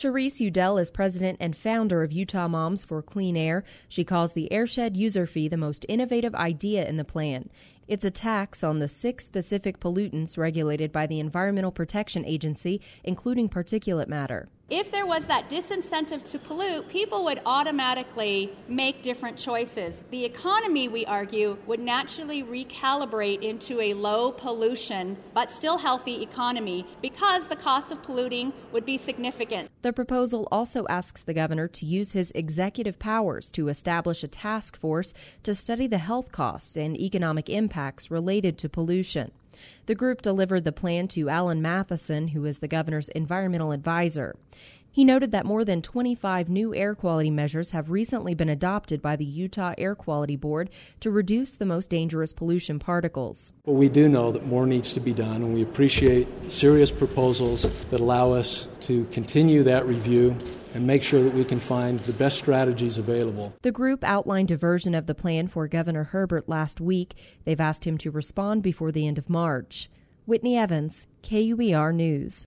Charisse Udell is president and founder of Utah Moms for Clean Air. She calls the Airshed user fee the most innovative idea in the plan. It's a tax on the 6 specific pollutants regulated by the Environmental Protection Agency, including particulate matter. If there was that disincentive to pollute, people would automatically make different choices. The economy, we argue, would naturally recalibrate into a low pollution but still healthy economy because the cost of polluting would be significant. The proposal also asks the governor to use his executive powers to establish a task force to study the health costs and economic impacts related to pollution. The group delivered the plan to Alan Matheson, who is the governor's environmental advisor. He noted that more than 25 new air quality measures have recently been adopted by the Utah Air Quality Board to reduce the most dangerous pollution particles. Well, we do know that more needs to be done, and we appreciate serious proposals that allow us to continue that review and make sure that we can find the best strategies available. The group outlined a version of the plan for Governor Herbert last week. They've asked him to respond before the end of March. Whitney Evans, KUER News.